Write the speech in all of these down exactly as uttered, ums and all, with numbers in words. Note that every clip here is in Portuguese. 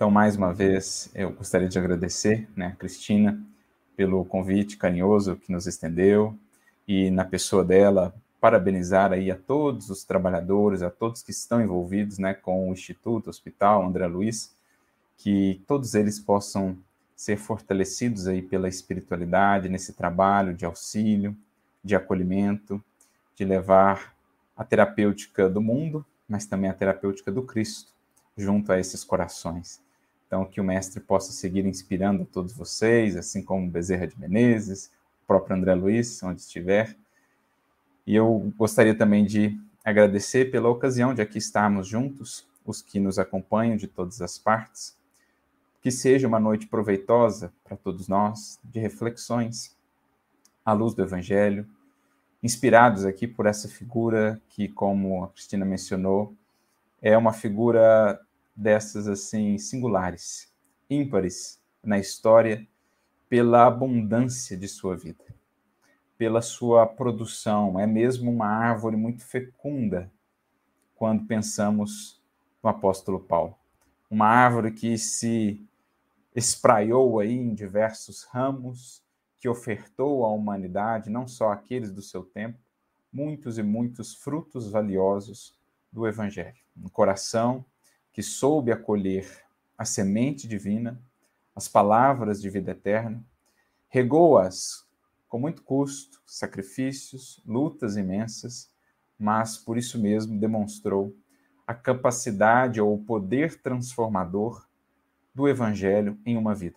Então, mais uma vez, eu gostaria de agradecer, né, a Cristina, pelo convite carinhoso que nos estendeu, e na pessoa dela, parabenizar aí a todos os trabalhadores, a todos que estão envolvidos, né, com o Instituto, Hospital André Luiz, que todos eles possam ser fortalecidos aí pela espiritualidade, nesse trabalho de auxílio, de acolhimento, de levar a terapêutica do mundo, mas também a terapêutica do Cristo, junto a esses corações. Então, que o Mestre possa seguir inspirando a todos vocês, assim como Bezerra de Menezes, o próprio André Luiz, onde estiver. E eu gostaria também de agradecer pela ocasião de aqui estarmos juntos, os que nos acompanham de todas as partes. Que seja uma noite proveitosa para todos nós, de reflexões à luz do Evangelho, inspirados aqui por essa figura que, como a Cristina mencionou, é uma figura dessas assim singulares, ímpares na história, pela abundância de sua vida, pela sua produção. É mesmo uma árvore muito fecunda quando pensamos no apóstolo Paulo. Uma árvore que se espraiou aí em diversos ramos, que ofertou à humanidade, não só aqueles do seu tempo, muitos e muitos frutos valiosos do Evangelho. Um coração que soube acolher a semente divina, as palavras de vida eterna, regou-as com muito custo, sacrifícios, lutas imensas, mas por isso mesmo demonstrou a capacidade ou o poder transformador do Evangelho em uma vida.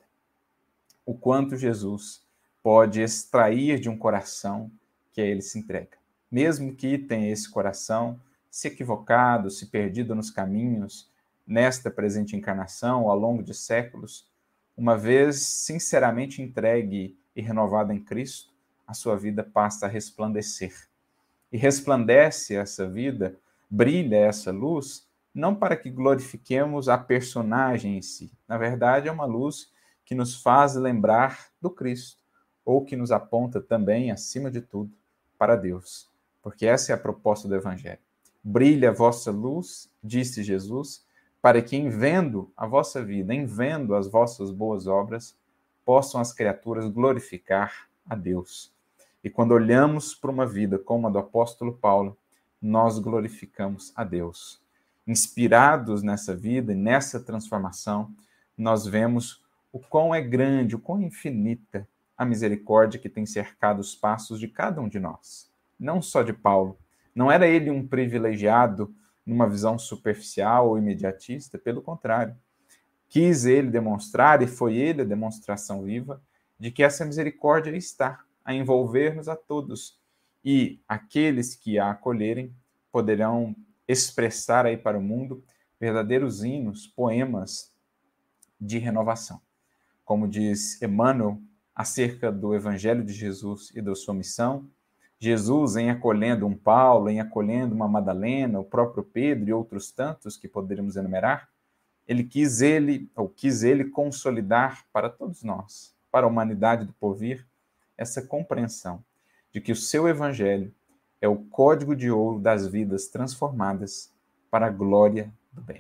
O quanto Jesus pode extrair de um coração que a ele se entrega. Mesmo que tenha esse coração se equivocado, se perdido nos caminhos, nesta presente encarnação, ao longo de séculos, uma vez sinceramente entregue e renovada em Cristo, a sua vida passa a resplandecer. E resplandece essa vida, brilha essa luz, não para que glorifiquemos a personagem em si. Na verdade, é uma luz que nos faz lembrar do Cristo, ou que nos aponta também, acima de tudo, para Deus. Porque essa é a proposta do Evangelho. Brilha a vossa luz, disse Jesus, para que em vendo a vossa vida, em vendo as vossas boas obras, possam as criaturas glorificar a Deus. E quando olhamos para uma vida como a do apóstolo Paulo, nós glorificamos a Deus. Inspirados nessa vida e nessa transformação, nós vemos o quão é grande, o quão infinita a misericórdia que tem cercado os passos de cada um de nós. Não só de Paulo. Não era ele um privilegiado numa visão superficial ou imediatista, pelo contrário. Quis ele demonstrar, e foi ele a demonstração viva, de que essa misericórdia está a envolver-nos a todos. E aqueles que a acolherem poderão expressar aí para o mundo verdadeiros hinos, poemas de renovação. Como diz Emmanuel acerca do Evangelho de Jesus e da sua missão, Jesus, em acolhendo um Paulo, em acolhendo uma Madalena, o próprio Pedro e outros tantos que poderíamos enumerar, ele quis ele, ou quis ele consolidar para todos nós, para a humanidade do porvir, essa compreensão de que o seu Evangelho é o código de ouro das vidas transformadas para a glória do bem.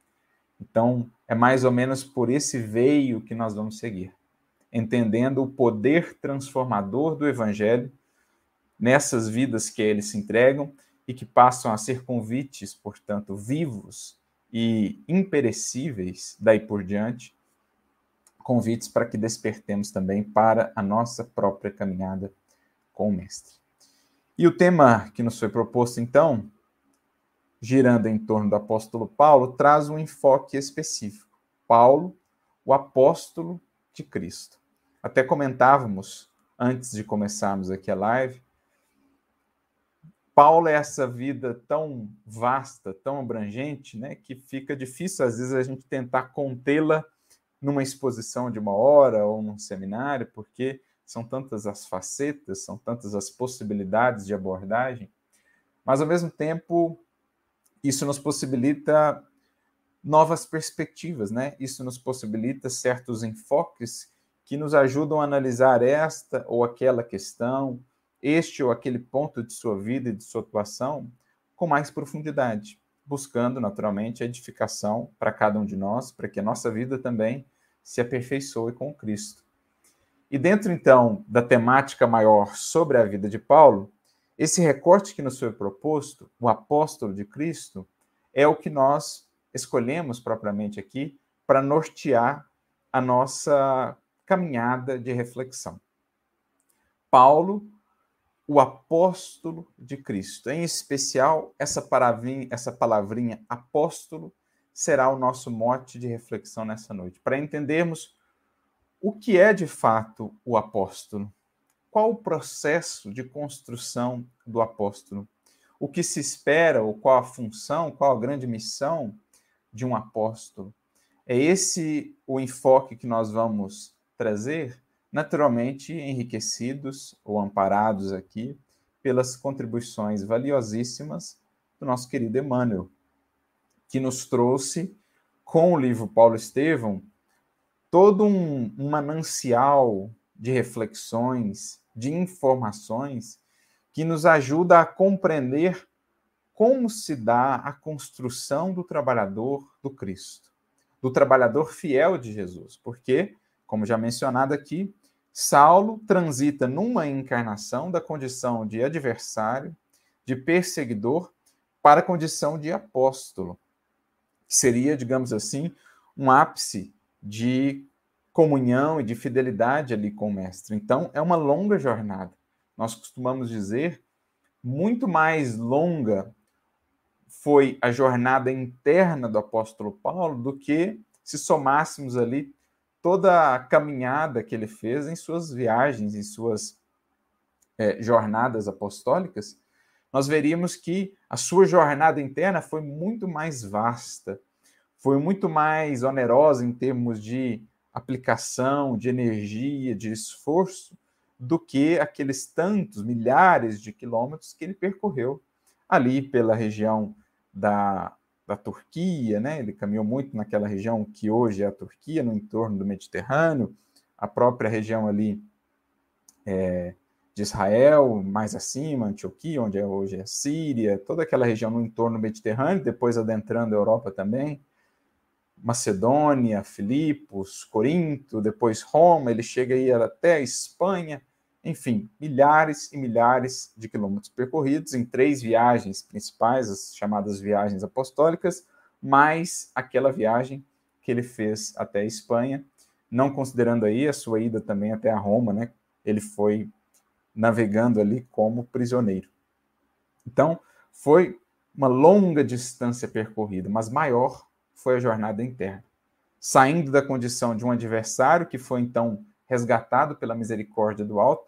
Então, é mais ou menos por esse veio que nós vamos seguir, entendendo o poder transformador do Evangelho nessas vidas que a eles se entregam e que passam a ser convites, portanto, vivos e imperecíveis daí por diante, convites para que despertemos também para a nossa própria caminhada com o Mestre. E o tema que nos foi proposto, então, girando em torno do apóstolo Paulo, traz um enfoque específico. Paulo, o apóstolo de Cristo. Até comentávamos, antes de começarmos aqui a live, Paulo é essa vida tão vasta, tão abrangente, né, que fica difícil, às vezes, a gente tentar contê-la numa exposição de uma hora ou num seminário, porque são tantas as facetas, são tantas as possibilidades de abordagem, mas, ao mesmo tempo, isso nos possibilita novas perspectivas, né? Isso nos possibilita certos enfoques que nos ajudam a analisar esta ou aquela questão, este ou aquele ponto de sua vida e de sua atuação com mais profundidade, buscando, naturalmente, a edificação para cada um de nós, para que a nossa vida também se aperfeiçoe com Cristo. E dentro, então, da temática maior sobre a vida de Paulo, esse recorte que nos foi proposto, o apóstolo de Cristo, é o que nós escolhemos propriamente aqui para nortear a nossa caminhada de reflexão. Paulo, o apóstolo de Cristo. Em especial, essa palavrinha, essa palavrinha apóstolo será o nosso mote de reflexão nessa noite, para entendermos o que é de fato o apóstolo. Qual o processo de construção do apóstolo? O que se espera, ou qual a função, qual a grande missão de um apóstolo? É esse o enfoque que nós vamos trazer, naturalmente enriquecidos ou amparados aqui pelas contribuições valiosíssimas do nosso querido Emmanuel, que nos trouxe, com o livro Paulo Estevão, todo um, um manancial de reflexões, de informações, que nos ajuda a compreender como se dá a construção do trabalhador do Cristo, do trabalhador fiel de Jesus. Porque, como já mencionado aqui, Saulo transita numa encarnação da condição de adversário, de perseguidor, para a condição de apóstolo, que seria, digamos assim, um ápice de comunhão e de fidelidade ali com o Mestre. Então, é uma longa jornada. Nós costumamos dizer, muito mais longa foi a jornada interna do apóstolo Paulo do que se somássemos ali toda a caminhada que ele fez em suas viagens, em suas é, jornadas apostólicas. Nós veríamos que a sua jornada interna foi muito mais vasta, foi muito mais onerosa em termos de aplicação, de energia, de esforço, do que aqueles tantos, milhares de quilômetros que ele percorreu ali pela região da, da Turquia, né? Ele caminhou muito naquela região que hoje é a Turquia, no entorno do Mediterrâneo, a própria região ali é, de Israel, mais acima, Antioquia, onde é hoje é a Síria, toda aquela região no entorno do Mediterrâneo, depois adentrando a Europa também, Macedônia, Filipos, Corinto, depois Roma, ele chega aí até a Espanha, enfim, milhares e milhares de quilômetros percorridos em três viagens principais, as chamadas viagens apostólicas, mais aquela viagem que ele fez até a Espanha, não considerando aí a sua ida também até a Roma, né? Ele foi navegando ali como prisioneiro. Então, foi uma longa distância percorrida, mas maior foi a jornada interna. Saindo da condição de um adversário, que foi então resgatado pela misericórdia do alto,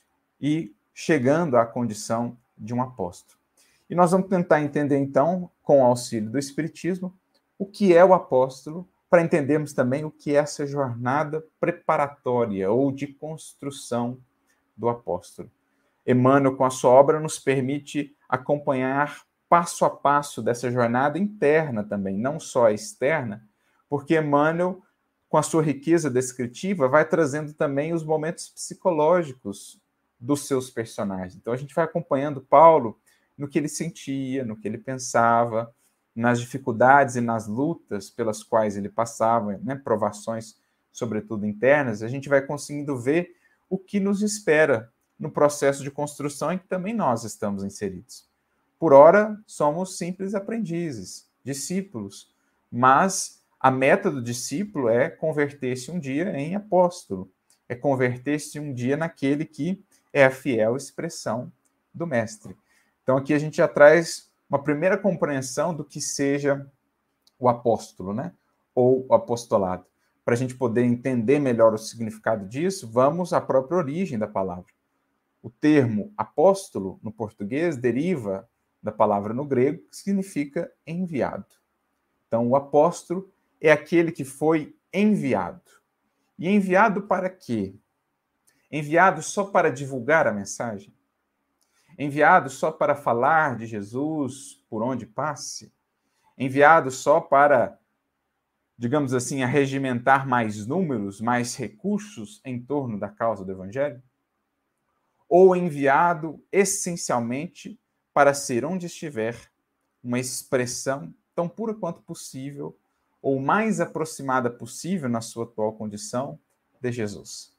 e chegando à condição de um apóstolo. E nós vamos tentar entender, então, com o auxílio do Espiritismo, o que é o apóstolo, para entendermos também o que é essa jornada preparatória ou de construção do apóstolo. Emmanuel, com a sua obra, nos permite acompanhar passo a passo dessa jornada interna também, não só a externa, porque Emmanuel, com a sua riqueza descritiva, vai trazendo também os momentos psicológicos dos seus personagens. Então, a gente vai acompanhando Paulo no que ele sentia, no que ele pensava, nas dificuldades e nas lutas pelas quais ele passava, né, provações, sobretudo internas. A gente vai conseguindo ver o que nos espera no processo de construção em que também nós estamos inseridos. Por ora, somos simples aprendizes, discípulos, mas a meta do discípulo é converter-se um dia em apóstolo, é converter-se um dia naquele que é a fiel expressão do Mestre. Então, aqui a gente já traz uma primeira compreensão do que seja o apóstolo, né? Ou o apostolado. Para a gente poder entender melhor o significado disso, vamos à própria origem da palavra. O termo apóstolo, no português, deriva da palavra no grego, que significa enviado. Então, o apóstolo é aquele que foi enviado. E enviado para quê? Enviado só para divulgar a mensagem? Enviado só para falar de Jesus por onde passe? Enviado só para, digamos assim, arregimentar mais números, mais recursos em torno da causa do Evangelho? Ou enviado essencialmente para ser, onde estiver, uma expressão tão pura quanto possível, ou mais aproximada possível na sua atual condição, de Jesus.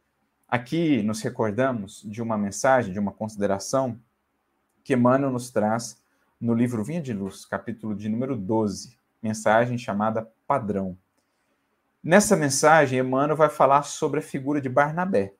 Aqui nos recordamos de uma mensagem, de uma consideração que Emmanuel nos traz no livro Vinha de Luz, capítulo de número doze, mensagem chamada Padrão. Nessa mensagem, Emmanuel vai falar sobre a figura de Barnabé,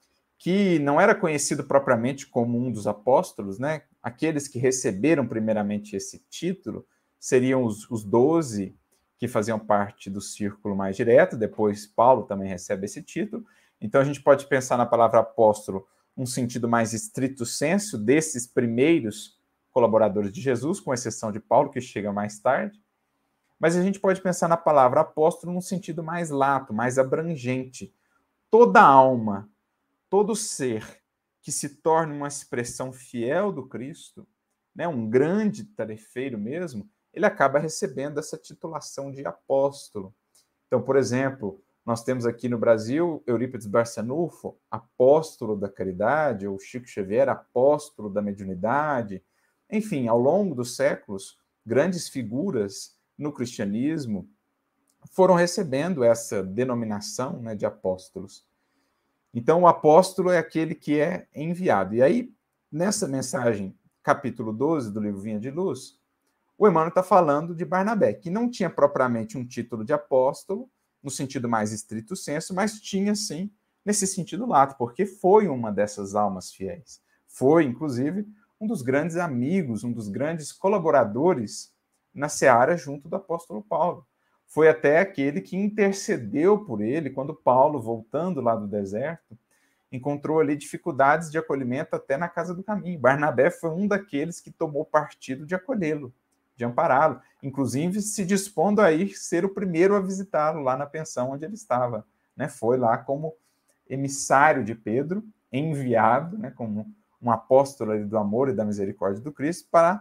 que não era conhecido propriamente como um dos apóstolos, né? Aqueles que receberam primeiramente esse título seriam os, os doze que faziam parte do círculo mais direto, depois Paulo também recebe esse título. Então a gente pode pensar na palavra apóstolo um sentido mais estrito sensu desses primeiros colaboradores de Jesus, com exceção de Paulo, que chega mais tarde. Mas a gente pode pensar na palavra apóstolo num sentido mais lato, mais abrangente. Toda alma, todo ser que se torne uma expressão fiel do Cristo, né, um grande tarefeiro mesmo, ele acaba recebendo essa titulação de apóstolo. Então, por exemplo, nós temos aqui no Brasil Eurípides Barçanufo, apóstolo da caridade, ou Chico Xavier, apóstolo da mediunidade. Enfim, ao longo dos séculos, grandes figuras no cristianismo foram recebendo essa denominação, né, de apóstolos. Então, o apóstolo é aquele que é enviado. E aí, nessa mensagem, capítulo doze do livro Vinha de Luz, o Emmanuel está falando de Barnabé, que não tinha propriamente um título de apóstolo, no sentido mais estrito sensu, mas tinha, sim, nesse sentido lato, porque foi uma dessas almas fiéis. Foi, inclusive, um dos grandes amigos, um dos grandes colaboradores na seara junto do apóstolo Paulo. Foi até aquele que intercedeu por ele quando Paulo, voltando lá do deserto, encontrou ali dificuldades de acolhimento até na casa do caminho. Barnabé foi um daqueles que tomou partido de acolhê-lo, de ampará-lo, inclusive se dispondo a ir ser o primeiro a visitá-lo lá na pensão onde ele estava. Né? Foi lá como emissário de Pedro, enviado, né, como um apóstolo ali do amor e da misericórdia do Cristo, para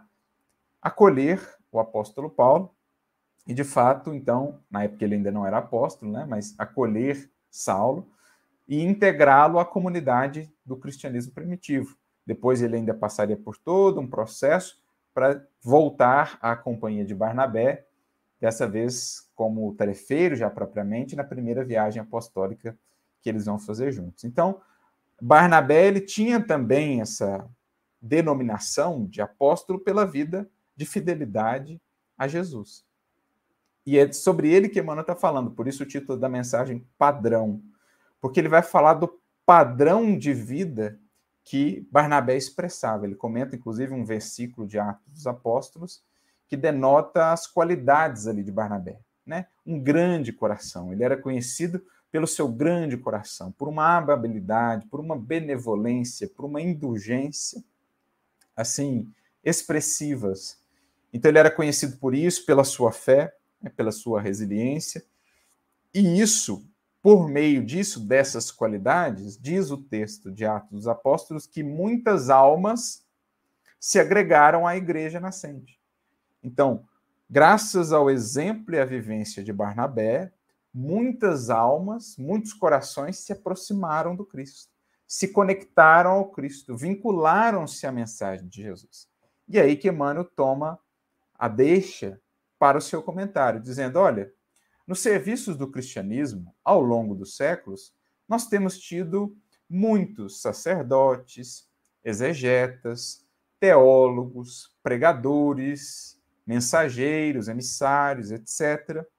acolher o apóstolo Paulo, e de fato, então, na época ele ainda não era apóstolo, né, mas acolher Saulo e integrá-lo à comunidade do cristianismo primitivo. Depois ele ainda passaria por todo um processo para voltar à companhia de Barnabé, dessa vez como tarefeiro já propriamente, na primeira viagem apostólica que eles vão fazer juntos. Então, Barnabé ele tinha também essa denominação de apóstolo pela vida de fidelidade a Jesus. E é sobre ele que Emmanuel está falando, por isso o título da mensagem, Padrão, porque ele vai falar do padrão de vida que Barnabé expressava. Ele comenta, inclusive, um versículo de Atos dos Apóstolos que denota as qualidades ali de Barnabé, né? Um grande coração. Ele era conhecido pelo seu grande coração, por uma amabilidade, por uma benevolência, por uma indulgência, assim, expressivas. Então, ele era conhecido por isso, pela sua fé, né, pela sua resiliência, e isso, por meio disso, dessas qualidades, diz o texto de Atos dos Apóstolos que muitas almas se agregaram à igreja nascente. Então, graças ao exemplo e à vivência de Barnabé, muitas almas, muitos corações se aproximaram do Cristo, se conectaram ao Cristo, vincularam-se à mensagem de Jesus. E aí que Emmanuel toma a deixa para o seu comentário, dizendo, olha, nos serviços do cristianismo, ao longo dos séculos, nós temos tido muitos sacerdotes, exegetas, teólogos, pregadores, mensageiros, emissários, etcétera.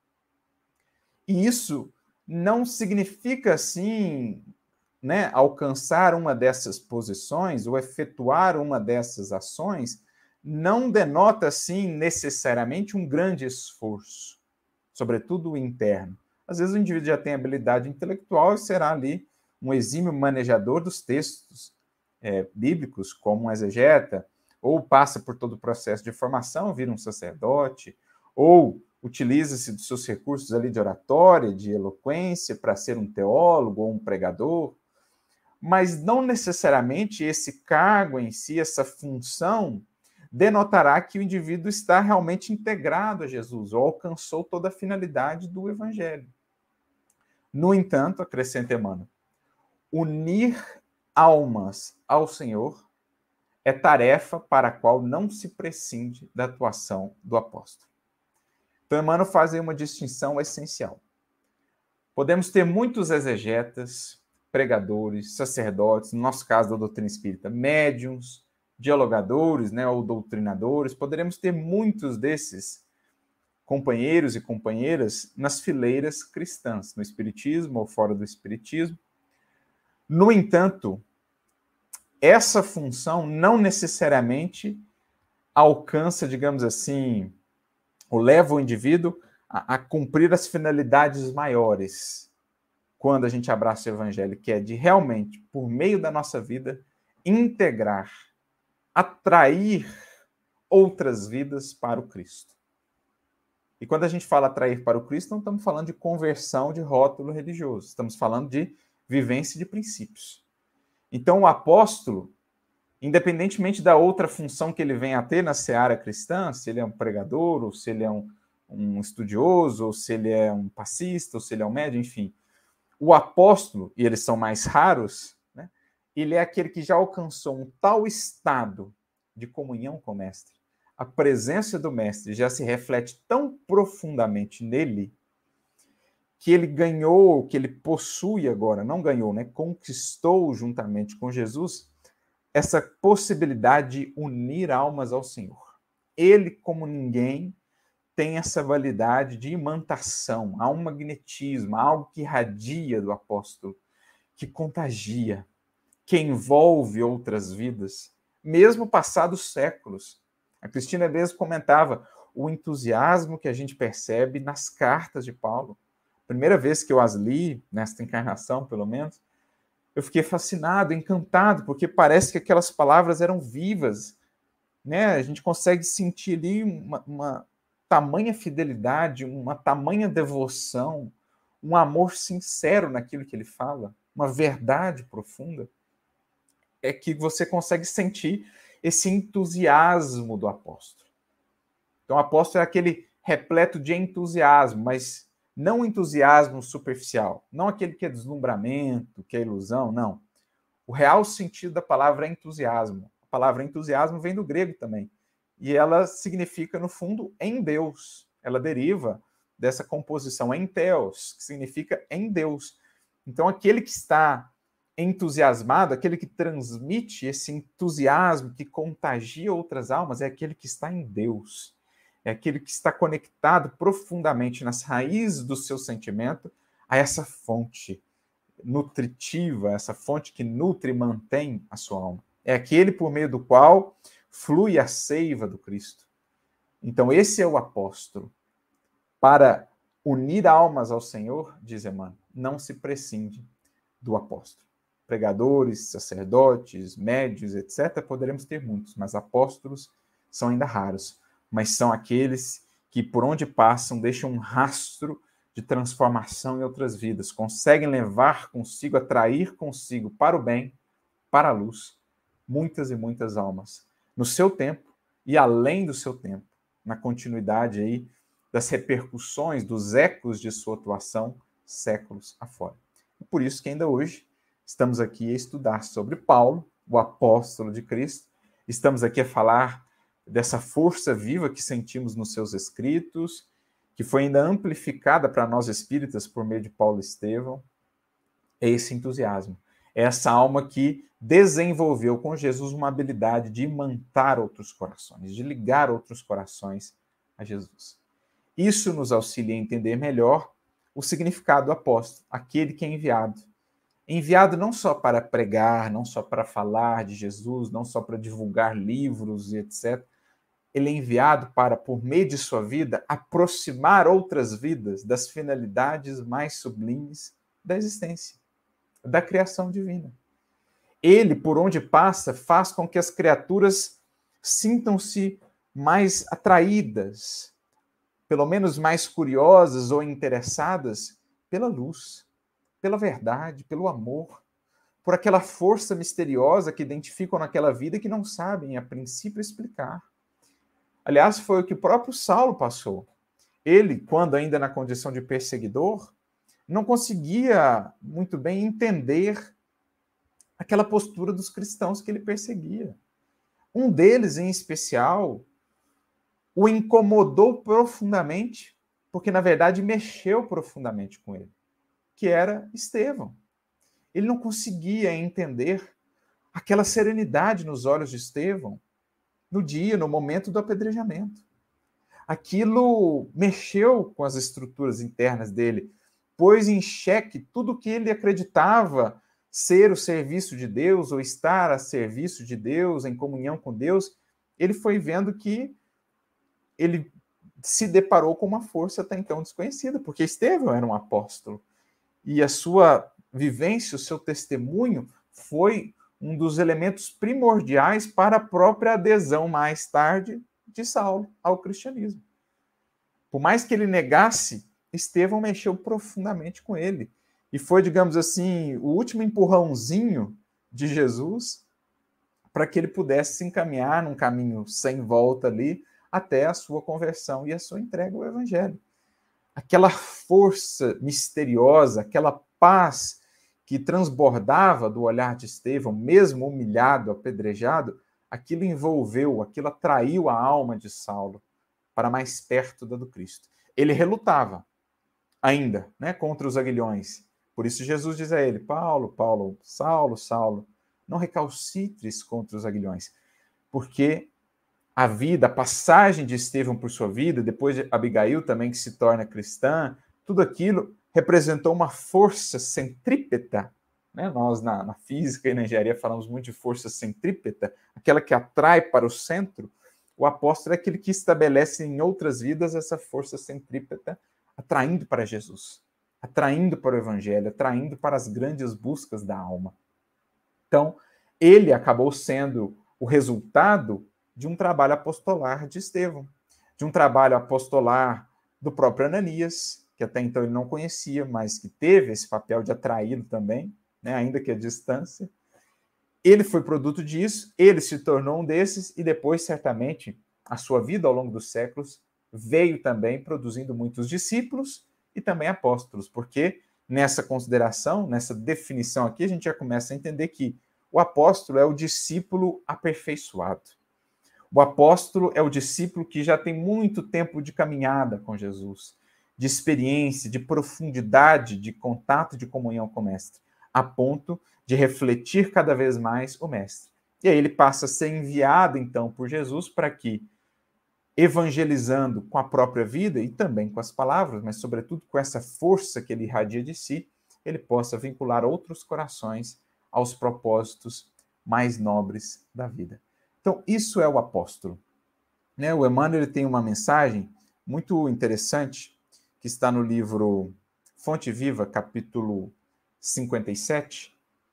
E isso não significa, assim, né, alcançar uma dessas posições ou efetuar uma dessas ações, não denota, assim, necessariamente um grande esforço, sobretudo o interno. Às vezes o indivíduo já tem habilidade intelectual e será ali um exímio manejador dos textos é, bíblicos, como um exegeta, ou passa por todo o processo de formação, vira um sacerdote, ou utiliza-se dos seus recursos ali de oratória, de eloquência, para ser um teólogo ou um pregador, mas não necessariamente esse cargo em si, essa função, denotará que o indivíduo está realmente integrado a Jesus, ou alcançou toda a finalidade do Evangelho. No entanto, acrescenta Emmanuel, unir almas ao Senhor é tarefa para a qual não se prescinde da atuação do apóstolo. Então, Emmanuel faz aí uma distinção essencial. Podemos ter muitos exegetas, pregadores, sacerdotes, no nosso caso da doutrina espírita, médiuns, dialogadores, né, ou doutrinadores, poderemos ter muitos desses companheiros e companheiras nas fileiras cristãs, no espiritismo ou fora do espiritismo. No entanto, essa função não necessariamente alcança, digamos assim, ou leva o indivíduo a, a cumprir as finalidades maiores quando a gente abraça o evangelho, que é de realmente, por meio da nossa vida, integrar, atrair outras vidas para o Cristo. E quando a gente fala atrair para o Cristo, não estamos falando de conversão de rótulo religioso, estamos falando de vivência de princípios. Então, o apóstolo, independentemente da outra função que ele venha a ter na seara cristã, se ele é um pregador, ou se ele é um, um estudioso, ou se ele é um passista, ou se ele é um médium, enfim, o apóstolo, e eles são mais raros, né, ele é aquele que já alcançou um tal estado de comunhão com o mestre. A presença do mestre já se reflete tão profundamente nele que ele ganhou, que ele possui agora, não ganhou, né, conquistou juntamente com Jesus essa possibilidade de unir almas ao Senhor. Ele, como ninguém, tem essa validade de imantação, há um magnetismo, há algo que irradia do apóstolo, que contagia, que envolve outras vidas, mesmo passados séculos. A Cristina mesmo comentava o entusiasmo que a gente percebe nas cartas de Paulo. Primeira vez que eu as li, nesta encarnação, pelo menos, eu fiquei fascinado, encantado, porque parece que aquelas palavras eram vivas, né? A gente consegue sentir ali uma, uma tamanha fidelidade, uma tamanha devoção, um amor sincero naquilo que ele fala, uma verdade profunda, é que você consegue sentir esse entusiasmo do apóstolo. Então, o apóstolo é aquele repleto de entusiasmo, mas não entusiasmo superficial, não aquele que é deslumbramento, que é ilusão, não. O real sentido da palavra é entusiasmo. A palavra entusiasmo vem do grego também. E ela significa, no fundo, em Deus. Ela deriva dessa composição em Theos, que significa em Deus. Então, aquele que está entusiasmado, aquele que transmite esse entusiasmo, que contagia outras almas, é aquele que está em Deus. É aquele que está conectado profundamente nas raízes do seu sentimento a essa fonte nutritiva, essa fonte que nutre e mantém a sua alma. É aquele por meio do qual flui a seiva do Cristo. Então, esse é o apóstolo. Para unir almas ao Senhor, diz Emmanuel, não se prescinde do apóstolo. Pregadores, sacerdotes, médios, etcétera, poderemos ter muitos, mas apóstolos são ainda raros. Mas são aqueles que, por onde passam, deixam um rastro de transformação em outras vidas, conseguem levar consigo, atrair consigo para o bem, para a luz, muitas e muitas almas, no seu tempo e além do seu tempo, na continuidade aí das repercussões, dos ecos de sua atuação, séculos afora. E por isso que ainda hoje estamos aqui a estudar sobre Paulo, o apóstolo de Cristo, estamos aqui a falar dessa força viva que sentimos nos seus escritos, que foi ainda amplificada para nós espíritas por meio de Paulo Estevão, é esse entusiasmo. É essa alma que desenvolveu com Jesus uma habilidade de imantar outros corações, de ligar outros corações a Jesus. Isso nos auxilia a entender melhor o significado do apóstolo, aquele que é enviado. Enviado não só para pregar, não só para falar de Jesus, não só para divulgar livros e etcétera. Ele é enviado para, por meio de sua vida, aproximar outras vidas das finalidades mais sublimes da existência, da criação divina. Ele, por onde passa, faz com que as criaturas sintam-se mais atraídas, pelo menos mais curiosas ou interessadas pela luz, pela verdade, pelo amor, por aquela força misteriosa que identificam naquela vida e que não sabem, a princípio, explicar. Aliás, foi o que o próprio Saulo passou. Ele, quando ainda na condição de perseguidor, não conseguia muito bem entender aquela postura dos cristãos que ele perseguia. Um deles, em especial, o incomodou profundamente, porque, na verdade, mexeu profundamente com ele, que era Estevão. Ele não conseguia entender aquela serenidade nos olhos de Estevão no dia, no momento do apedrejamento. Aquilo mexeu com as estruturas internas dele, pôs em xeque tudo o que ele acreditava ser o serviço de Deus ou estar a serviço de Deus, em comunhão com Deus. Ele foi vendo que ele se deparou com uma força até então desconhecida, porque Estevão era um apóstolo. E a sua vivência, o seu testemunho foi um dos elementos primordiais para a própria adesão mais tarde de Saulo ao cristianismo. Por mais que ele negasse, Estevão mexeu profundamente com ele. E foi, digamos assim, o último empurrãozinho de Jesus para que ele pudesse se encaminhar num caminho sem volta ali até a sua conversão e a sua entrega ao Evangelho. Aquela força misteriosa, aquela paz que transbordava do olhar de Estevão, mesmo humilhado, apedrejado, aquilo envolveu, aquilo atraiu a alma de Saulo para mais perto da do Cristo. Ele relutava ainda, né, contra os aguilhões. Por isso Jesus diz a ele: Paulo, Paulo, Saulo, Saulo, não recalcitres contra os aguilhões. Porque a vida, a passagem de Estevão por sua vida, depois de Abigail também, que se torna cristã, tudo aquilo representou uma força centrípeta. Né? Nós, na, na física e na engenharia, falamos muito de força centrípeta, aquela que atrai para o centro. O apóstolo é aquele que estabelece em outras vidas essa força centrípeta, atraindo para Jesus, atraindo para o Evangelho, atraindo para as grandes buscas da alma. Então, ele acabou sendo o resultado de um trabalho apostolar de Estevão, de um trabalho apostolar do próprio Ananias, que até então ele não conhecia, mas que teve esse papel de atraí-lo também, né, ainda que à distância. Ele foi produto disso, ele se tornou um desses, e depois, certamente, a sua vida ao longo dos séculos veio também produzindo muitos discípulos e também apóstolos, porque nessa consideração, nessa definição aqui, a gente já começa a entender que o apóstolo é o discípulo aperfeiçoado. O apóstolo é o discípulo que já tem muito tempo de caminhada com Jesus, de experiência, de profundidade, de contato, de comunhão com o Mestre, a ponto de refletir cada vez mais o Mestre. E aí ele passa a ser enviado, então, por Jesus para que, evangelizando com a própria vida e também com as palavras, mas sobretudo com essa força que ele irradia de si, ele possa vincular outros corações aos propósitos mais nobres da vida. Então, isso é o apóstolo. Né? O Emmanuel ele tem uma mensagem muito interessante, que está no livro Fonte Viva, capítulo cinquenta e sete,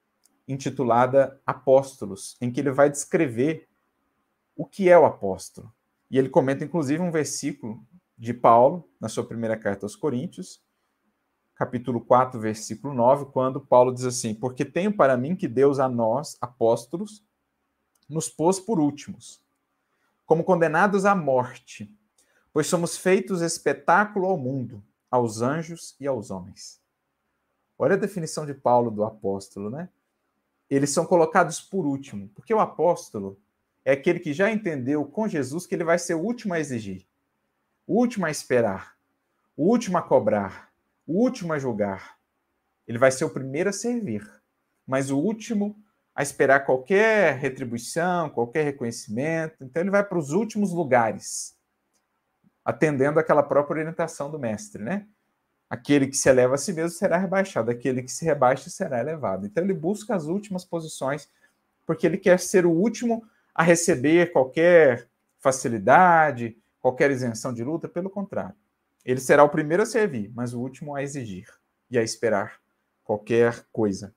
intitulada Apóstolos, em que ele vai descrever o que é o apóstolo. E ele comenta, inclusive, um versículo de Paulo, na sua primeira carta aos Coríntios, capítulo quatro, versículo nove, quando Paulo diz assim: porque tenho para mim que Deus a nós, apóstolos, nos pôs por últimos, como condenados à morte, pois somos feitos espetáculo ao mundo, aos anjos e aos homens. Olha a definição de Paulo do apóstolo, né? Eles são colocados por último, porque o apóstolo é aquele que já entendeu com Jesus que ele vai ser o último a exigir, o último a esperar, o último a cobrar, o último a julgar. Ele vai ser o primeiro a servir, mas o último a esperar qualquer retribuição, qualquer reconhecimento. Então ele vai para os últimos lugares, atendendo àquela própria orientação do mestre, né? Aquele que se eleva a si mesmo será rebaixado, aquele que se rebaixa será elevado. Então ele busca as últimas posições, porque ele quer ser o último a receber qualquer facilidade, qualquer isenção de luta. Pelo contrário, ele será o primeiro a servir, mas o último a exigir e a esperar qualquer coisa.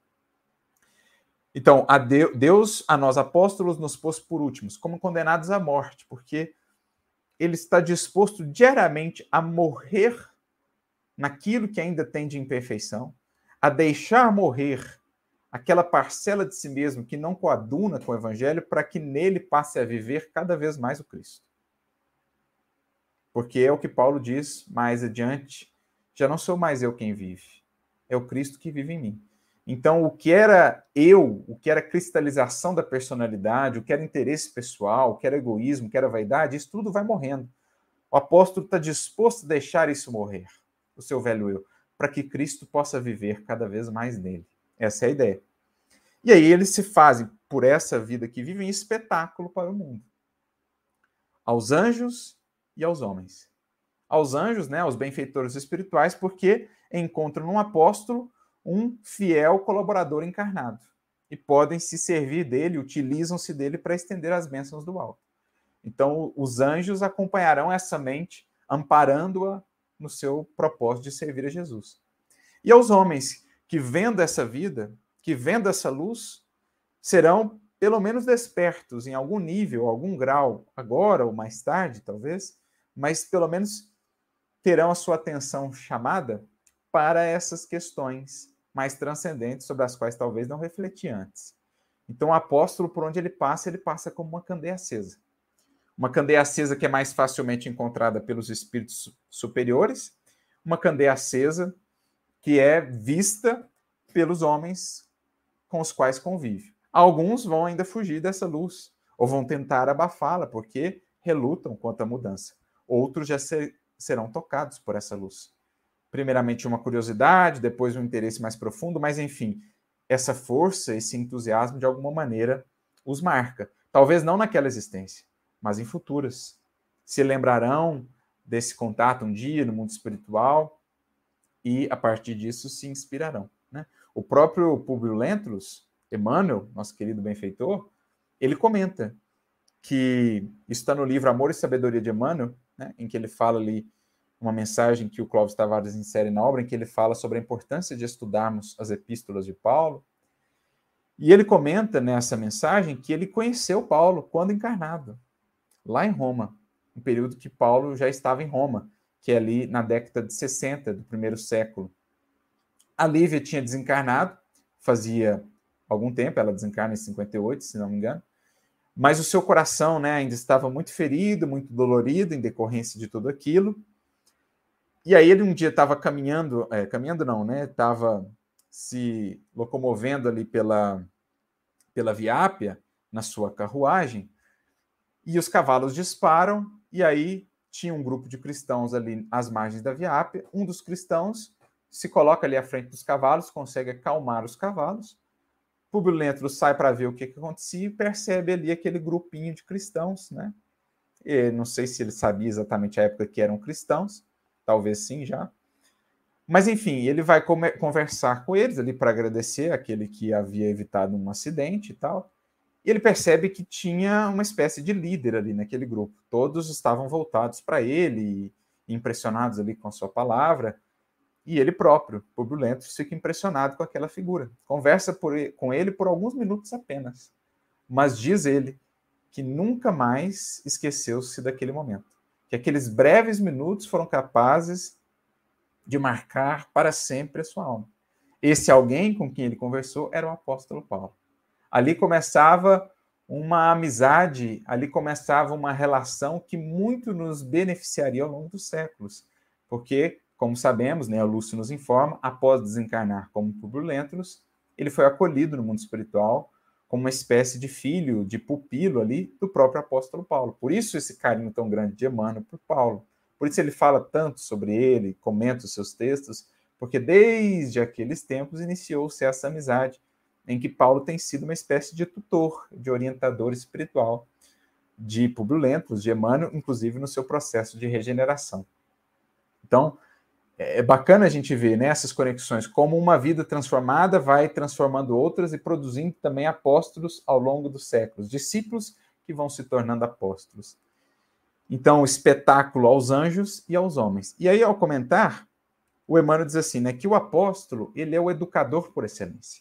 Então, a Deus, a nós apóstolos, nos pôs por últimos, como condenados à morte, porque ele está disposto diariamente a morrer naquilo que ainda tem de imperfeição, a deixar morrer aquela parcela de si mesmo que não coaduna com o Evangelho, para que nele passe a viver cada vez mais o Cristo. Porque é o que Paulo diz mais adiante: já não sou mais eu quem vive, é o Cristo que vive em mim. Então, o que era eu, o que era cristalização da personalidade, o que era interesse pessoal, o que era egoísmo, o que era vaidade, isso tudo vai morrendo. O apóstolo está disposto a deixar isso morrer, o seu velho eu, para que Cristo possa viver cada vez mais nele. Essa é a ideia. E aí eles se fazem, por essa vida que vivem, espetáculo para o mundo. Aos anjos e aos homens. Aos anjos, né, aos benfeitores espirituais, porque encontram num apóstolo um fiel colaborador encarnado. E podem se servir dele, utilizam-se dele para estender as bênçãos do alto. Então, os anjos acompanharão essa mente, amparando-a no seu propósito de servir a Jesus. E aos homens que, vendo essa vida, que vendo essa luz, serão pelo menos despertos em algum nível, algum grau, agora ou mais tarde, talvez, mas pelo menos terão a sua atenção chamada para essas questões mais transcendentes sobre as quais talvez não refleti antes. Então, o apóstolo, por onde ele passa, ele passa como uma candeia acesa. Uma candeia acesa que é mais facilmente encontrada pelos espíritos superiores, uma candeia acesa que é vista pelos homens com os quais convive. Alguns vão ainda fugir dessa luz, ou vão tentar abafá-la, porque relutam contra a mudança. Outros já ser, serão tocados por essa luz. Primeiramente uma curiosidade, depois um interesse mais profundo, mas enfim, essa força, esse entusiasmo, de alguma maneira, os marca. Talvez não naquela existência, mas em futuras. Se lembrarão desse contato um dia no mundo espiritual e, a partir disso, se inspirarão. Né? O próprio Públio Lentulus, Emmanuel, nosso querido benfeitor, ele comenta que, isso está no livro Amor e Sabedoria de Emmanuel, né, em que ele fala ali, uma mensagem que o Clóvis Tavares insere na obra, em que ele fala sobre a importância de estudarmos as epístolas de Paulo. E ele comenta nessa mensagem que ele conheceu Paulo quando encarnado, lá em Roma, um período que Paulo já estava em Roma, que é ali na década de sessenta do primeiro século. A Lívia tinha desencarnado, fazia algum tempo, ela desencarna em cinquenta e oito, se não me engano, mas o seu coração, né, ainda estava muito ferido, muito dolorido em decorrência de tudo aquilo. E aí ele um dia estava caminhando, é, caminhando não, né? Estava se locomovendo ali pela, pela Via Ápia, na sua carruagem, e os cavalos disparam, e aí tinha um grupo de cristãos ali às margens da Via Ápia. Um dos cristãos se coloca ali à frente dos cavalos, consegue acalmar os cavalos. Públio Lentulus sai para ver o que, que acontecia e percebe ali aquele grupinho de cristãos, né? E não sei se ele sabia exatamente a época que eram cristãos, talvez sim já. Mas, enfim, ele vai conversar com eles ali para agradecer aquele que havia evitado um acidente e tal. E ele percebe que tinha uma espécie de líder ali naquele grupo. Todos estavam voltados para ele, impressionados ali com a sua palavra. E ele próprio, Públio Lentulus, fica impressionado com aquela figura. Conversa por ele, com ele por alguns minutos apenas. Mas diz ele que nunca mais esqueceu-se daquele momento. Que aqueles breves minutos foram capazes de marcar para sempre a sua alma. Esse alguém com quem ele conversou era o apóstolo Paulo. Ali começava uma amizade, ali começava uma relação que muito nos beneficiaria ao longo dos séculos. Porque, como sabemos, né, o Lúcio nos informa, após desencarnar como Públio Lentulus, ele foi acolhido no mundo espiritual como uma espécie de filho, de pupilo ali do próprio apóstolo Paulo. Por isso esse carinho tão grande de Emmanuel por Paulo. Por isso ele fala tanto sobre ele, comenta os seus textos, porque desde aqueles tempos iniciou-se essa amizade em que Paulo tem sido uma espécie de tutor, de orientador espiritual de Públio Lentulus, de Emmanuel, inclusive no seu processo de regeneração. Então, é bacana a gente ver, né, essas conexões, como uma vida transformada vai transformando outras e produzindo também apóstolos ao longo dos séculos, discípulos que vão se tornando apóstolos. Então, o espetáculo aos anjos e aos homens. E aí, ao comentar, o Emmanuel diz assim, né, que o apóstolo, ele é o educador por excelência.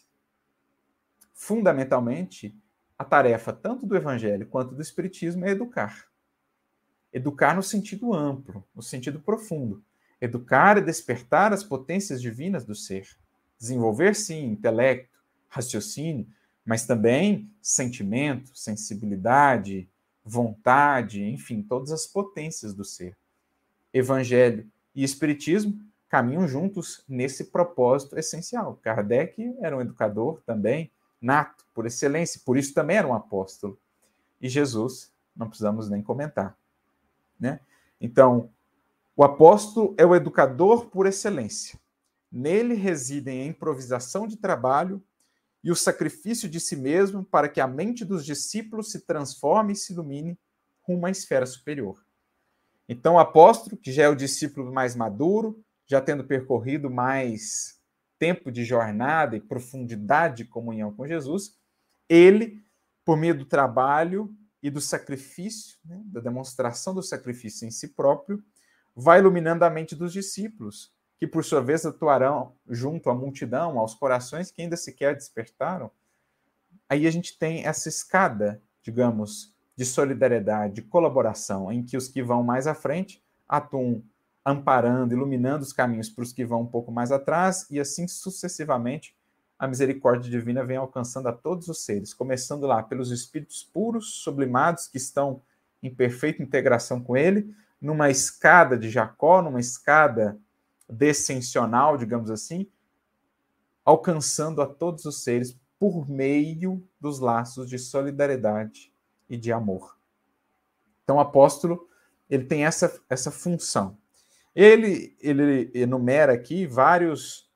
Fundamentalmente, a tarefa tanto do evangelho quanto do espiritismo é educar. Educar no sentido amplo, no sentido profundo. Educar e despertar as potências divinas do ser. Desenvolver, sim, intelecto, raciocínio, mas também sentimento, sensibilidade, vontade, enfim, todas as potências do ser. Evangelho e espiritismo caminham juntos nesse propósito essencial. Kardec era um educador também nato, por excelência, por isso também era um apóstolo. E Jesus, não precisamos nem comentar, né? Então, o apóstolo é o educador por excelência. Nele residem a improvisação de trabalho e o sacrifício de si mesmo para que a mente dos discípulos se transforme e se ilumine rumo à esfera superior. Então, o apóstolo, que já é o discípulo mais maduro, já tendo percorrido mais tempo de jornada e profundidade de comunhão com Jesus, ele, por meio do trabalho e do sacrifício, né, da demonstração do sacrifício em si próprio, vai iluminando a mente dos discípulos, que por sua vez atuarão junto à multidão, aos corações que ainda sequer despertaram. Aí a gente tem essa escada, digamos, de solidariedade, de colaboração, em que os que vão mais à frente atuam amparando, iluminando os caminhos para os que vão um pouco mais atrás, e assim sucessivamente a misericórdia divina vem alcançando a todos os seres, começando lá pelos espíritos puros, sublimados, que estão em perfeita integração com ele, numa escada de Jacó, numa escada descensional, digamos assim, alcançando a todos os seres por meio dos laços de solidariedade e de amor. Então, o apóstolo, ele tem essa, essa função. Ele, ele enumera aqui vários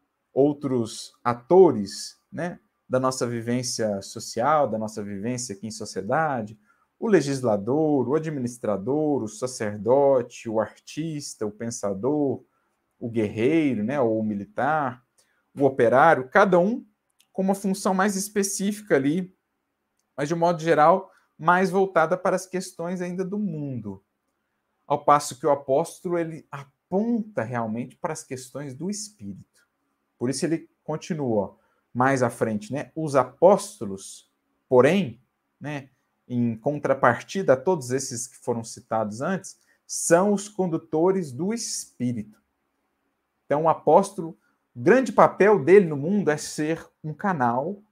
outros atores, né, da nossa vivência social, da nossa vivência aqui em sociedade: o legislador, o administrador, o sacerdote, o artista, o pensador, o guerreiro, né, ou o militar, o operário, cada um com uma função mais específica ali, mas de um modo geral mais voltada para as questões ainda do mundo. Ao passo que o apóstolo, ele aponta realmente para as questões do espírito. Por isso ele continua mais à frente, né? Os apóstolos, porém, né, em contrapartida a todos esses que foram citados antes, são os condutores do espírito. Então, o apóstolo, o grande papel dele no mundo é ser um canal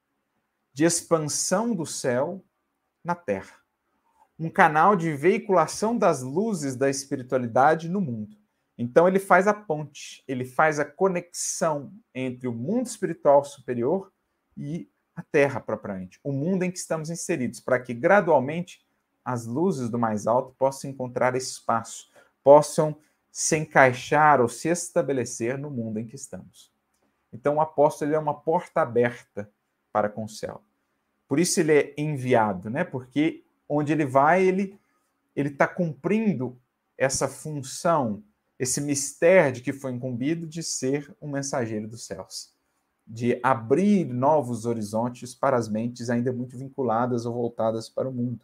de expansão do céu na terra. Um canal de veiculação das luzes da espiritualidade no mundo. Então, ele faz a ponte, ele faz a conexão entre o mundo espiritual superior e a terra propriamente, o mundo em que estamos inseridos, para que gradualmente as luzes do mais alto possam encontrar espaço, possam se encaixar ou se estabelecer no mundo em que estamos. Então, o apóstolo, ele é uma porta aberta para com o céu. Por isso ele é enviado, né? Porque onde ele vai, ele ele está cumprindo essa função, esse mistério de que foi incumbido de ser um mensageiro dos céus, de abrir novos horizontes para as mentes ainda muito vinculadas ou voltadas para o mundo.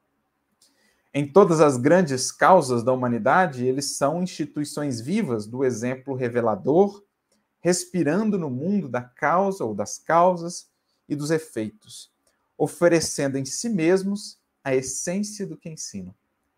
Em todas as grandes causas da humanidade, eles são instituições vivas do exemplo revelador, respirando no mundo da causa ou das causas e dos efeitos, oferecendo em si mesmos a essência do que ensinam.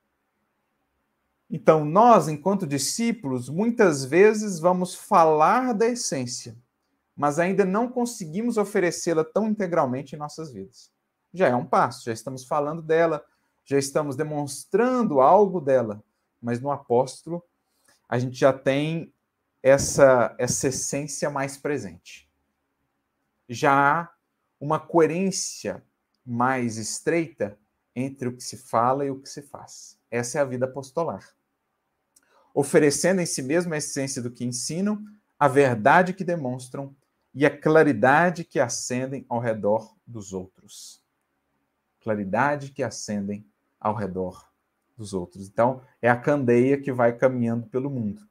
Então, nós, enquanto discípulos, muitas vezes vamos falar da essência, mas ainda não conseguimos oferecê-la tão integralmente em nossas vidas. Já é um passo, já estamos falando dela, já estamos demonstrando algo dela, mas no apóstolo a gente já tem essa, essa essência mais presente. Já há uma coerência mais estreita entre o que se fala e o que se faz. Essa é a vida apostolar. Oferecendo em si mesmo a essência do que ensinam, a verdade que demonstram e a claridade que acendem ao redor dos outros. Claridade que acendem ao redor dos outros. Então, é a candeia que vai caminhando pelo mundo.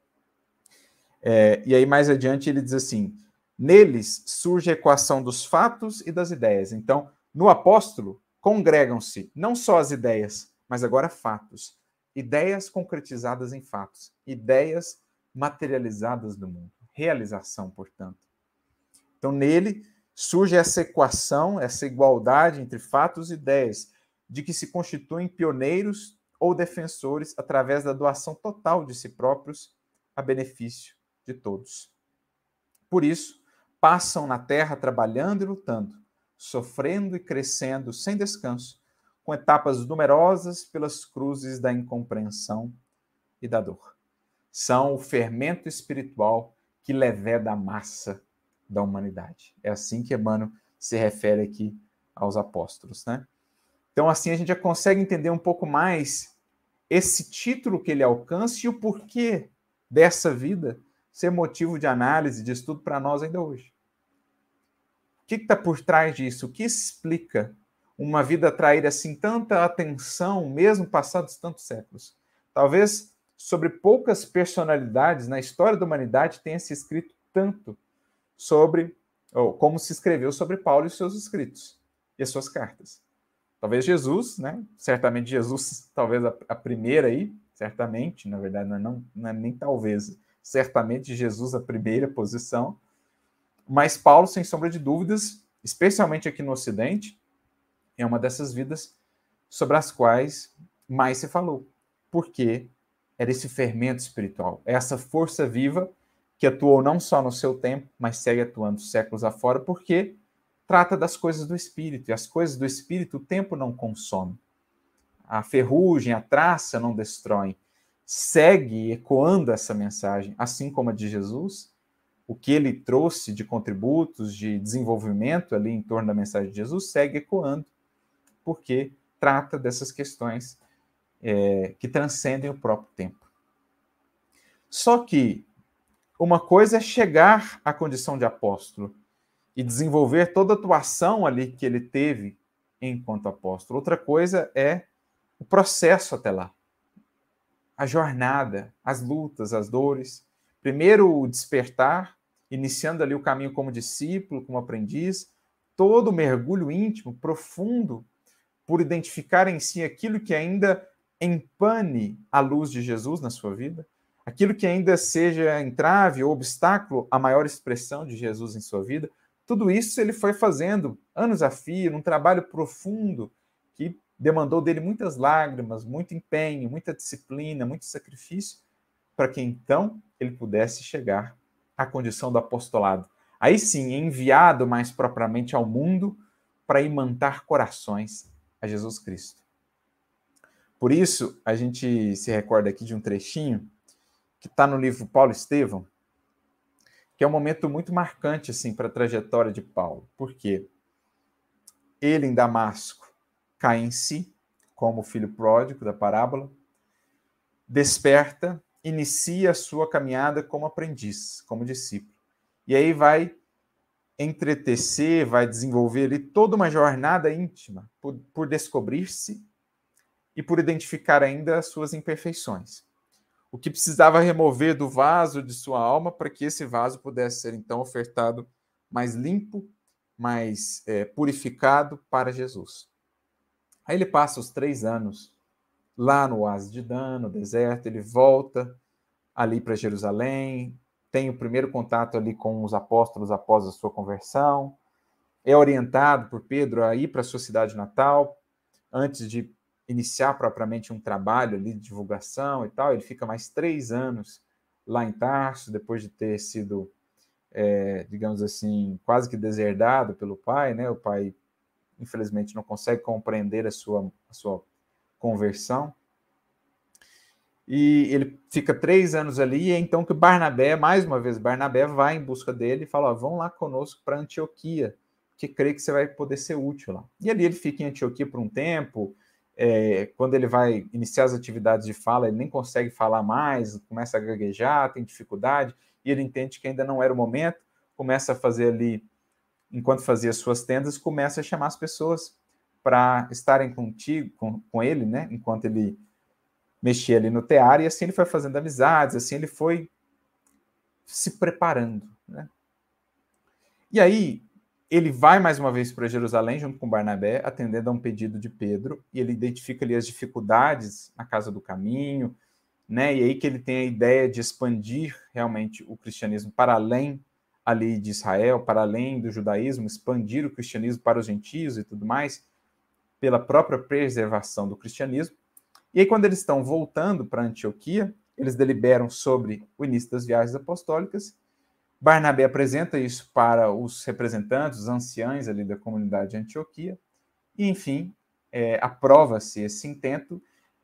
É, e aí, mais adiante, ele diz assim: neles surge a equação dos fatos e das ideias. Então, no apóstolo, congregam-se não só as ideias, mas agora fatos. Ideias concretizadas em fatos. Ideias materializadas no mundo. Realização, portanto. Então, nele surge essa equação, essa igualdade entre fatos e ideias, de que se constituem pioneiros ou defensores através da doação total de si próprios a benefício de todos. Por isso, passam na terra trabalhando e lutando, sofrendo e crescendo sem descanso, com etapas numerosas pelas cruzes da incompreensão e da dor. são o fermento espiritual que leveda a massa da humanidade. É assim que Emmanuel se refere aqui aos apóstolos, né? Então, assim, a gente já consegue entender um pouco mais esse título que ele alcança e o porquê dessa vida ser motivo de análise, de estudo para nós ainda hoje. O que está por trás disso? O que explica uma vida atrair assim tanta atenção, mesmo passados tantos séculos? Talvez sobre poucas personalidades na história da humanidade tenha se escrito tanto sobre, ou como se escreveu sobre Paulo e seus escritos e as suas cartas. Talvez Jesus, né? Certamente Jesus, talvez a, a primeira aí, certamente, na verdade, não é, não, não é nem talvez, certamente Jesus a primeira posição, mas Paulo, sem sombra de dúvidas, especialmente aqui no Ocidente, é uma dessas vidas sobre as quais mais se falou, porque era esse fermento espiritual, essa força viva que atuou não só no seu tempo, mas segue atuando séculos afora, porque trata das coisas do espírito, e as coisas do espírito o tempo não consome. A ferrugem, a traça não destroem. Segue ecoando essa mensagem, assim como a de Jesus, o que ele trouxe de contributos, de desenvolvimento ali em torno da mensagem de Jesus, segue ecoando, porque trata dessas questões é, que transcendem o próprio tempo. Só que uma coisa é chegar à condição de apóstolo e desenvolver toda a atuação ali que ele teve enquanto apóstolo. Outra coisa é o processo até lá, a jornada, as lutas, as dores. Primeiro o despertar, iniciando ali o caminho como discípulo, como aprendiz, todo o mergulho íntimo, profundo, por identificar em si aquilo que ainda empane a luz de Jesus na sua vida, aquilo que ainda seja entrave ou obstáculo à maior expressão de Jesus em sua vida. Tudo isso ele foi fazendo anos a fio, num trabalho profundo que demandou dele muitas lágrimas, muito empenho, muita disciplina, muito sacrifício, para que então ele pudesse chegar à condição do apostolado. Aí sim, enviado mais propriamente ao mundo para imantar corações a Jesus Cristo. Por isso, a gente se recorda aqui de um trechinho que está no livro Paulo Estevão, que é um momento muito marcante assim, para a trajetória de Paulo. Por quê? Ele, em Damasco, cai em si, como o filho pródigo da parábola, desperta, inicia a sua caminhada como aprendiz, como discípulo. E aí vai entretecer, vai desenvolver ali toda uma jornada íntima por, por descobrir-se e por identificar ainda as suas imperfeições. O que precisava remover do vaso de sua alma para que esse vaso pudesse ser, então, ofertado mais limpo, mais é, purificado para Jesus. Aí ele passa os três anos lá no oásis de Dan, no deserto, ele volta ali para Jerusalém, tem o primeiro contato ali com os apóstolos após a sua conversão, é orientado por Pedro a ir para a sua cidade natal, antes de iniciar propriamente um trabalho ali de divulgação e tal. Ele fica mais três anos lá em Tarso, depois de ter sido, é, digamos assim, quase que deserdado pelo pai, né? O pai, infelizmente, não consegue compreender a sua, a sua conversão. E ele fica três anos ali, e é então que Barnabé, mais uma vez, Barnabé vai em busca dele e fala, ó, vão lá conosco para Antioquia, que crê que você vai poder ser útil lá. E ali ele fica em Antioquia por um tempo. É, quando ele vai iniciar as atividades de fala, ele nem consegue falar mais, começa a gaguejar, tem dificuldade, e ele entende que ainda não era o momento, começa a fazer ali, enquanto fazia suas tendas, começa a chamar as pessoas para estarem contigo, com, com ele, né, enquanto ele mexia ali no tear, e assim ele foi fazendo amizades, assim ele foi se preparando, né? E aí, ele vai mais uma vez para Jerusalém, junto com Barnabé, atendendo a um pedido de Pedro, e ele identifica ali as dificuldades na casa do caminho, né? E aí que ele tem a ideia de expandir realmente o cristianismo para além ali de Israel, para além do judaísmo, expandir o cristianismo para os gentios e tudo mais, pela própria preservação do cristianismo. E aí, quando eles estão voltando para Antioquia, eles deliberam sobre o início das viagens apostólicas. Barnabé apresenta isso para os representantes, os anciãos ali da comunidade de Antioquia, e, enfim, é, aprova-se esse intento,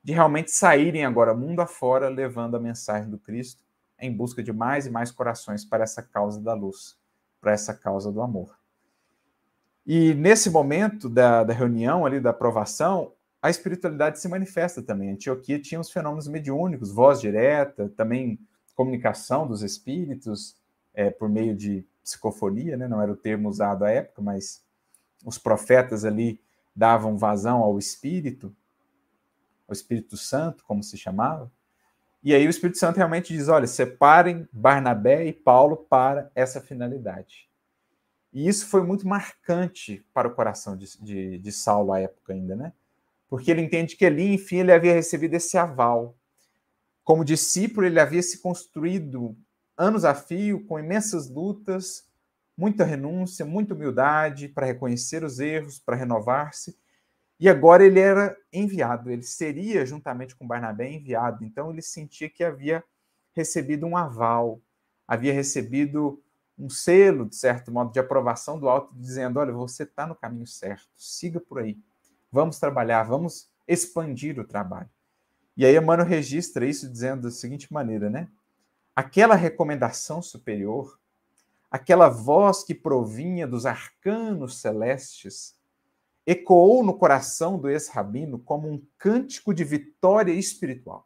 de realmente saírem agora mundo afora, levando a mensagem do Cristo em busca de mais e mais corações para essa causa da luz, para essa causa do amor. E nesse momento da, da reunião ali, da aprovação, a espiritualidade se manifesta também. A Antioquia tinha os fenômenos mediúnicos, voz direta, também comunicação dos espíritos, é, por meio de psicofonia, né? Não era o termo usado à época, mas os profetas ali davam vazão ao Espírito, ao Espírito Santo, como se chamava. E aí o Espírito Santo realmente diz, olha, separem Barnabé e Paulo para essa finalidade. E isso foi muito marcante para o coração de, de, de Saulo à época ainda, né? Porque ele entende que ali, enfim, ele havia recebido esse aval. Como discípulo, ele havia se construído anos a fio, com imensas lutas, muita renúncia, muita humildade para reconhecer os erros, para renovar-se. E agora ele era enviado, ele seria, juntamente com Barnabé, enviado. Então ele sentia que havia recebido um aval, havia recebido um selo, de certo modo, de aprovação do alto, dizendo, olha, você está no caminho certo, siga por aí. Vamos trabalhar, vamos expandir o trabalho. E aí Emmanuel registra isso dizendo da seguinte maneira, né? Aquela recomendação superior, aquela voz que provinha dos arcanos celestes, ecoou no coração do ex-rabino como um cântico de vitória espiritual.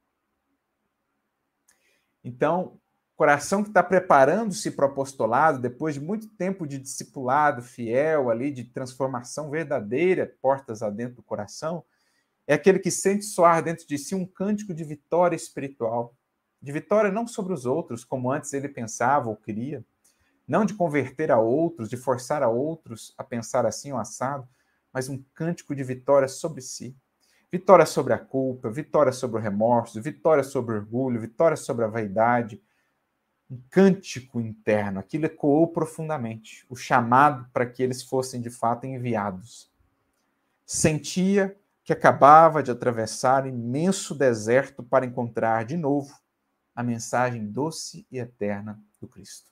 Então, coração que está preparando-se para o apostolado, depois de muito tempo de discipulado fiel ali, de transformação verdadeira, portas adentro do coração, é aquele que sente soar dentro de si um cântico de vitória espiritual. De vitória não sobre os outros, como antes ele pensava ou queria, não de converter a outros, de forçar a outros a pensar assim ou assado, mas um cântico de vitória sobre si. Vitória sobre a culpa, vitória sobre o remorso, vitória sobre o orgulho, vitória sobre a vaidade. Um cântico interno, aquilo ecoou profundamente, o chamado para que eles fossem de fato enviados. Sentia que acabava de atravessar imenso deserto para encontrar de novo a mensagem doce e eterna do Cristo.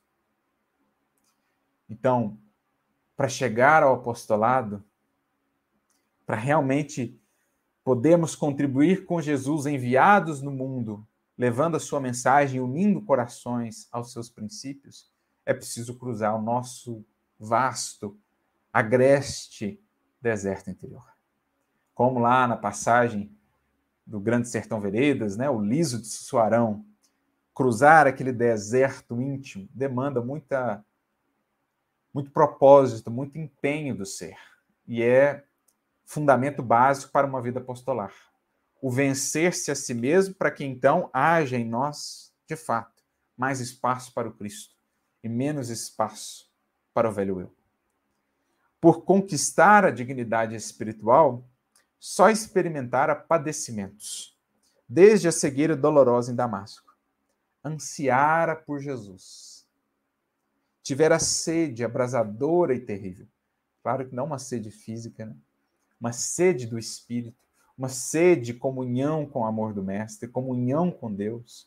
Então, para chegar ao apostolado, para realmente podermos contribuir com Jesus enviados no mundo, levando a sua mensagem, unindo corações aos seus princípios, é preciso cruzar o nosso vasto, agreste deserto interior. Como lá na passagem do Grande Sertão Veredas, né, o liso de Sussuarão, cruzar aquele deserto íntimo demanda muita, muito propósito, muito empenho do ser. E é fundamento básico para uma vida apostolar. O vencer-se a si mesmo para que então haja em nós, de fato, mais espaço para o Cristo e menos espaço para o velho eu. Por conquistar a dignidade espiritual, só experimentara padecimentos, desde a cegueira dolorosa em Damasco. Ansiara por Jesus. Tivera sede abrasadora e terrível. Claro que não uma sede física, né? Uma sede do Espírito, uma sede de comunhão com o amor do Mestre, comunhão com Deus.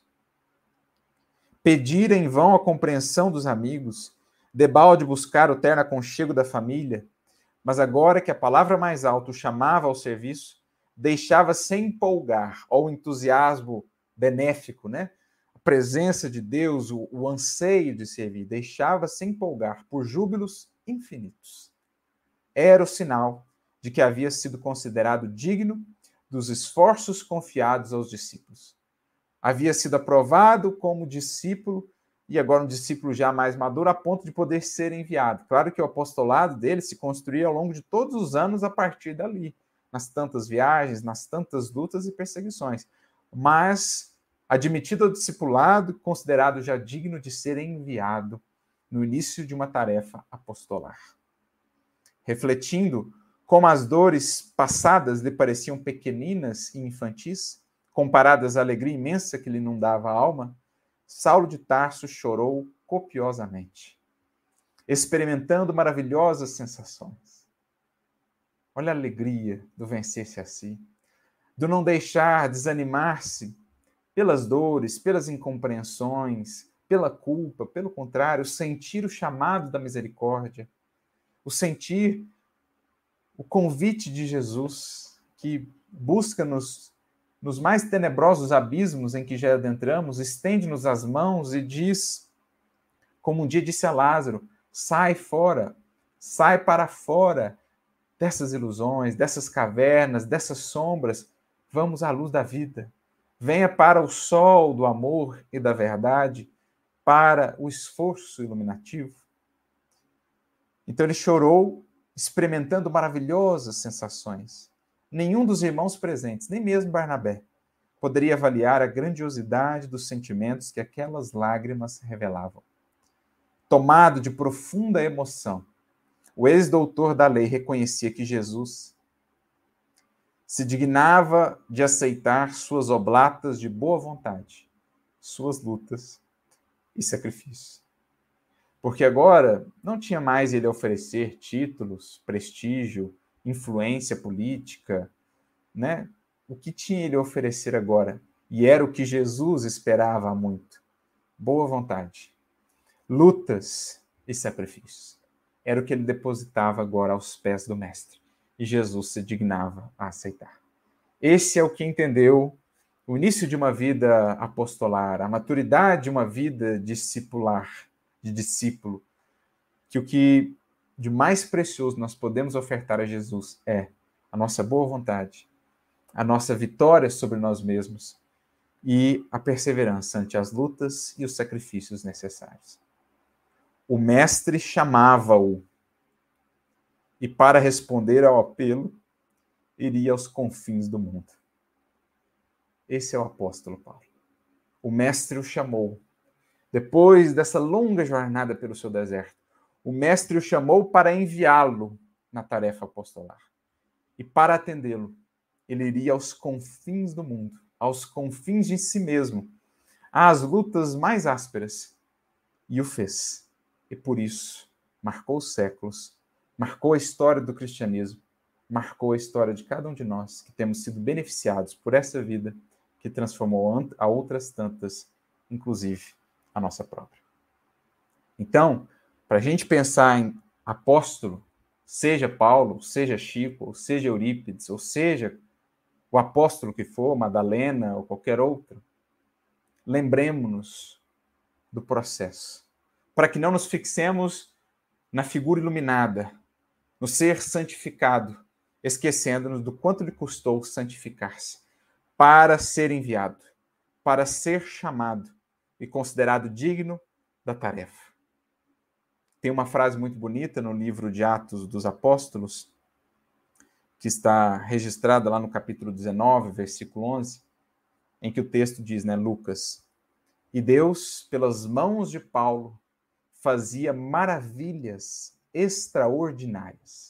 Pedir em vão a compreensão dos amigos, debalde buscar o terno aconchego da família, mas agora que a palavra mais alta o chamava ao serviço, deixava sem empolgar, ó, o entusiasmo benéfico, né? A presença de Deus, o, o anseio de servir, deixava sem empolgar por júbilos infinitos. Era o sinal de que havia sido considerado digno dos esforços confiados aos discípulos. Havia sido aprovado como discípulo, e agora um discípulo já mais maduro, a ponto de poder ser enviado. Claro que o apostolado dele se construía ao longo de todos os anos a partir dali, nas tantas viagens, nas tantas lutas e perseguições. Mas, admitido ao discipulado, considerado já digno de ser enviado no início de uma tarefa apostolar. Refletindo como as dores passadas lhe pareciam pequeninas e infantis, comparadas à alegria imensa que lhe inundava a alma, Saulo de Tarso chorou copiosamente, experimentando maravilhosas sensações. Olha a alegria do vencer-se a si, do não deixar desanimar-se pelas dores, pelas incompreensões, pela culpa, pelo contrário, sentir o chamado da misericórdia, o sentir o convite de Jesus, que busca nos nos mais tenebrosos abismos em que já adentramos, estende-nos as mãos e diz, como um dia disse a Lázaro, sai fora, sai para fora dessas ilusões, dessas cavernas, dessas sombras, vamos à luz da vida. Venha para o sol do amor e da verdade, para o esforço iluminativo. Então ele chorou, experimentando maravilhosas sensações. Nenhum dos irmãos presentes, nem mesmo Barnabé, poderia avaliar a grandiosidade dos sentimentos que aquelas lágrimas revelavam. Tomado de profunda emoção, o ex-doutor da lei reconhecia que Jesus se dignava de aceitar suas oblatas de boa vontade, suas lutas e sacrifícios. Porque agora não tinha mais ele a oferecer títulos, prestígio, influência política, né? O que tinha ele a oferecer agora? E era o que Jesus esperava há muito. Boa vontade, lutas e sacrifícios. Era o que ele depositava agora aos pés do Mestre. E Jesus se dignava a aceitar. Esse é o que entendeu o início de uma vida apostolar, a maturidade de uma vida discipular, de discípulo, que o que de mais precioso nós podemos ofertar a Jesus é a nossa boa vontade, a nossa vitória sobre nós mesmos e a perseverança ante as lutas e os sacrifícios necessários. O Mestre chamava-o e, para responder ao apelo, iria aos confins do mundo. Esse é o apóstolo Paulo. O Mestre o chamou. Depois dessa longa jornada pelo seu deserto, o Mestre o chamou para enviá-lo na tarefa apostolar. E para atendê-lo, ele iria aos confins do mundo, aos confins de si mesmo, às lutas mais ásperas. E o fez. E por isso, marcou os séculos, marcou a história do cristianismo, marcou a história de cada um de nós que temos sido beneficiados por essa vida que transformou a outras tantas, inclusive a nossa própria. Então, para a gente pensar em apóstolo, seja Paulo, seja Chico, ou seja Eurípides, ou seja o apóstolo que for, Madalena ou qualquer outro, lembremos-nos do processo, para que não nos fixemos na figura iluminada, no ser santificado, esquecendo-nos do quanto lhe custou santificar-se, para ser enviado, para ser chamado e considerado digno da tarefa. Tem uma frase muito bonita no livro de Atos dos Apóstolos, que está registrada lá no capítulo dezenove, versículo onze, em que o texto diz, né, Lucas, e Deus, pelas mãos de Paulo, fazia maravilhas extraordinárias.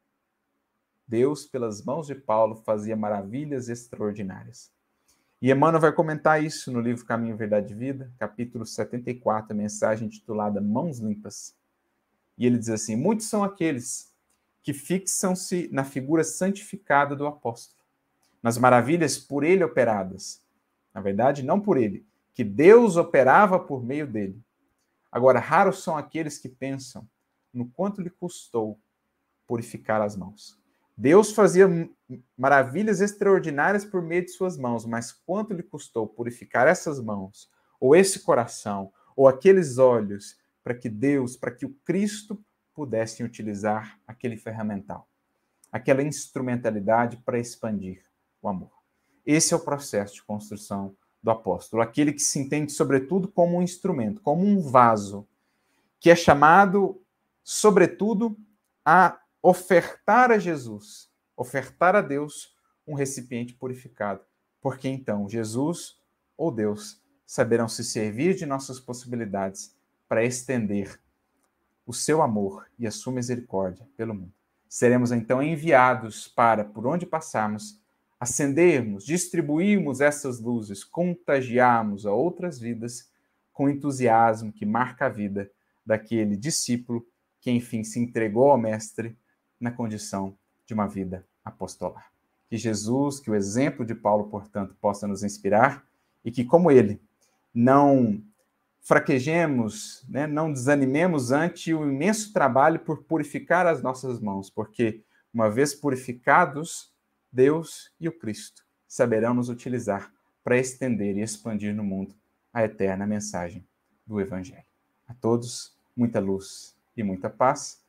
Deus, pelas mãos de Paulo, fazia maravilhas extraordinárias. E Emmanuel vai comentar isso no livro Caminho, Verdade e Vida, capítulo setenta e quatro, a mensagem intitulada Mãos Limpas. E ele diz assim, muitos são aqueles que fixam-se na figura santificada do apóstolo, nas maravilhas por ele operadas. Na verdade, não por ele, que Deus operava por meio dele. Agora, raros são aqueles que pensam no quanto lhe custou purificar as mãos. Deus fazia maravilhas extraordinárias por meio de suas mãos, mas quanto lhe custou purificar essas mãos, ou esse coração, ou aqueles olhos, para que Deus, para que o Cristo pudesse utilizar aquele ferramental, aquela instrumentalidade para expandir o amor. Esse é o processo de construção do apóstolo, aquele que se entende, sobretudo, como um instrumento, como um vaso, que é chamado, sobretudo, a ofertar a Jesus, ofertar a Deus um recipiente purificado, porque então Jesus ou Deus saberão se servir de nossas possibilidades para estender o seu amor e a sua misericórdia pelo mundo. Seremos então enviados para, por onde passarmos, acendermos, distribuirmos essas luzes, contagiarmos a outras vidas com o entusiasmo que marca a vida daquele discípulo que, enfim, se entregou ao Mestre na condição de uma vida apostolar. Que Jesus, que o exemplo de Paulo, portanto, possa nos inspirar e que, como ele, não fraquejemos, né, não desanimemos ante o imenso trabalho por purificar as nossas mãos, porque, uma vez purificados, Deus e o Cristo saberão nos utilizar para estender e expandir no mundo a eterna mensagem do Evangelho. A todos, muita luz e muita paz.